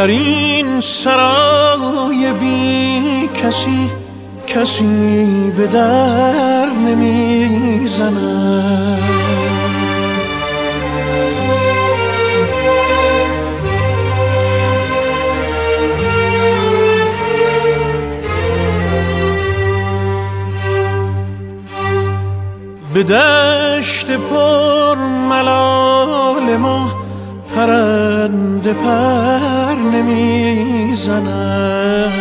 در این سرای بی کسی به در نمیزند. به دشت پر ملال ما پرنده پر نمیزند.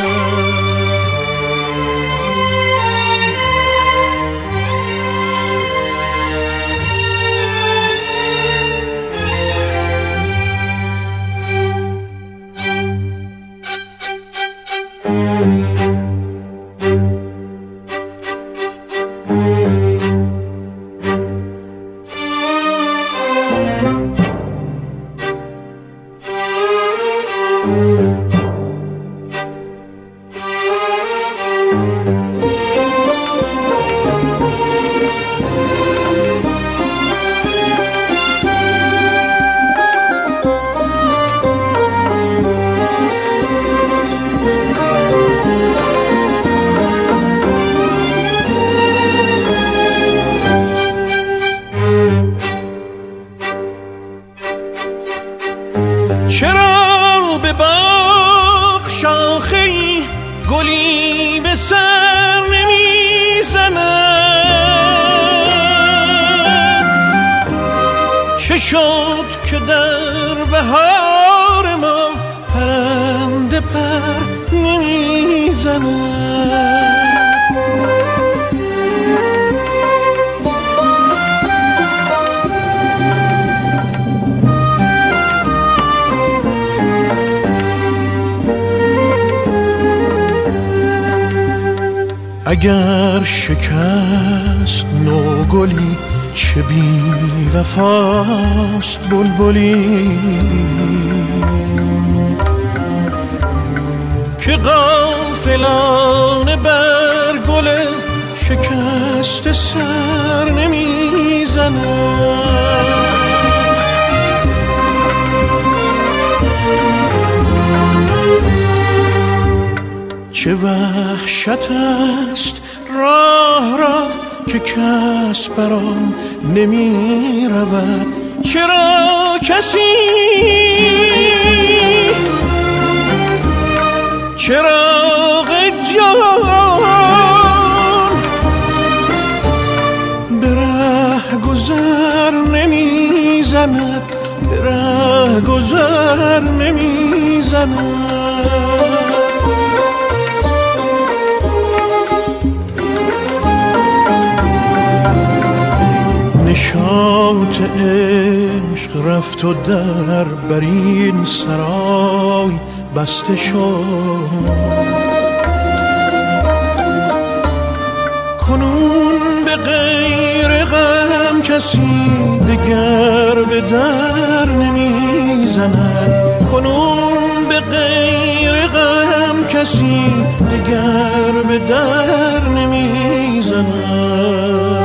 چرا به باغ شاخه‌ای گلی به سر نمیزند؟ چه شد که در بهار ما پرنده پر نمیزند؟ اگر شکست نوگلی چه بی وفاست بلبلی که غافلانه بر گل شکست سر نمیزند. چه وحشت است راه را که کس بر آن نمی رود. چرا کسی چراغ جان به ره گذر نمی زند، به ره گذر نمی زند. نشاط عشق رفت و در بر این سرای بسته شد. کنون به غیر غم کسی دگر به در نمیزند. کنون به غیر غم کسی دگر به در نمیزند.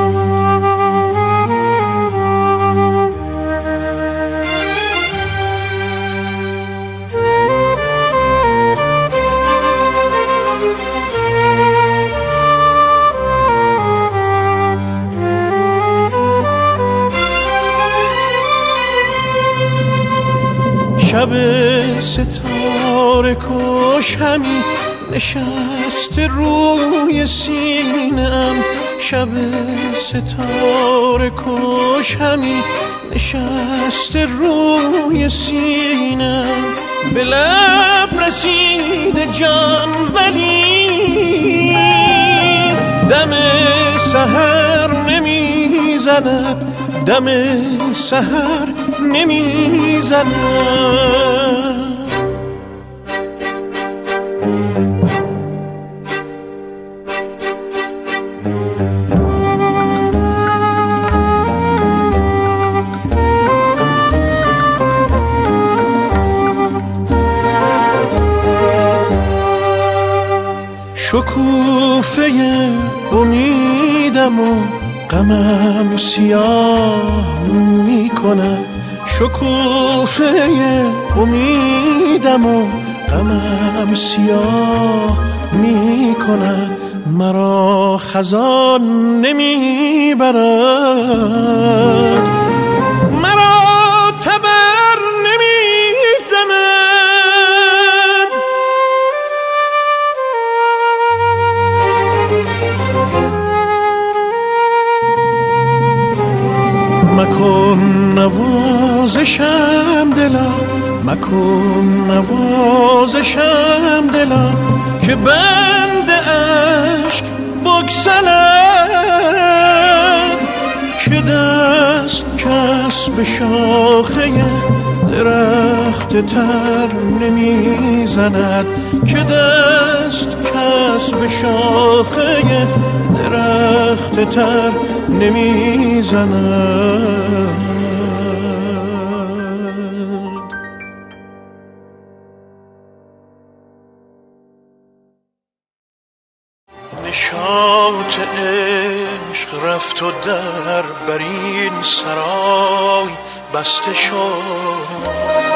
شب ستاره کش همی نشسته روی سینه‌ام. شب ستاره کش همی نشسته روی سینه‌ام. به لب رسید جان ولی دم سحر نمیزند، دم سحر نمیزند. شکوفه امیدم و غمم سیاه می کند. شکوفه امیدم و غمم سیاه می کند، مرا خزان نمی برد، مرا تبر نمی زند. مکن نوازشم دلا، مکن نوازشم دلا، که بند اشک بگسلد، که دست کس به شاخه درخت تر نمی زند، که دست کس به شاخه درخت تر نمی زند. نشاط عشق رفت و در بر این سرای بسته شد،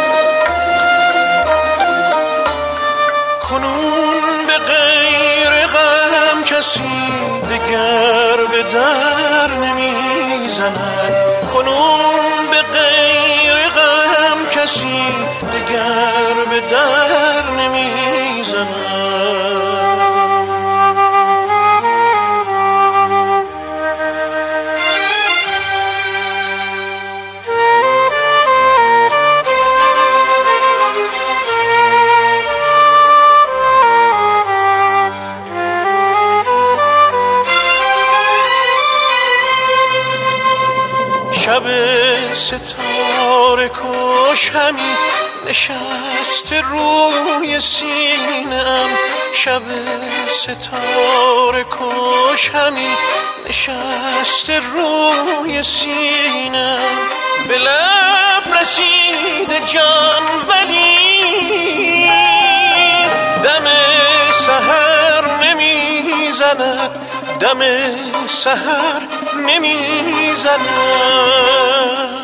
کنون به غیر غم کسی دگر به در نمی زند، کنون به غیر غم کسی دگر به در نمی زند. شب ستاره کش همی نشسته روی سینه‌ام، شب ستاره کش همی نشسته روی سینه‌ام، به لب رسیده جان ولی دم سحر نمی زند، دم سحر نمی زند.